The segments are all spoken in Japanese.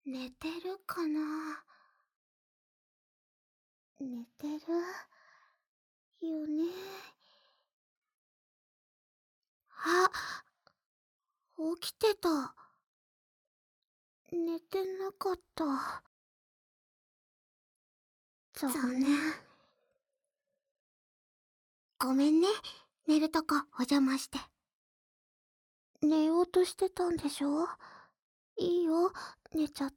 寝てるかな。寝てるよね。あ、起きてた。寝てなかった。残念。ごめんね、寝るとこお邪魔して。寝ようとしてたんでしょ？いいよ、寝ちゃって。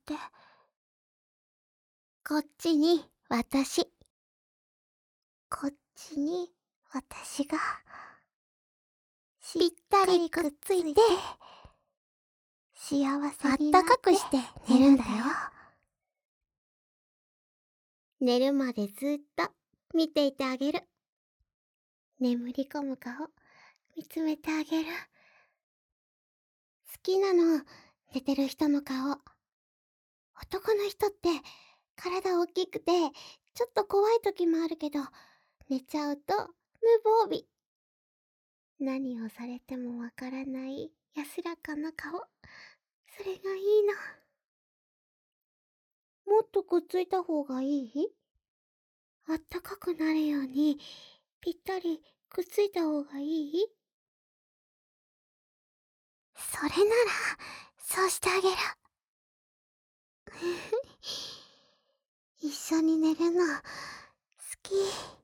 こっちに私。こっちに私がぴったりくっついて幸せになってあったかくして寝るんだよ。寝るまでずっと見ていてあげる。眠り込む顔見つめてあげる。好きなの、寝てる人の顔。男の人って体大きくてちょっと怖い時もあるけど、寝ちゃうと無防備。何をされてもわからない安らかな顔。それがいいの。もっとくっついた方がいい？あったかくなるようにぴったりくっついた方がいい？それならそうしてあげる。一緒に寝るの好き。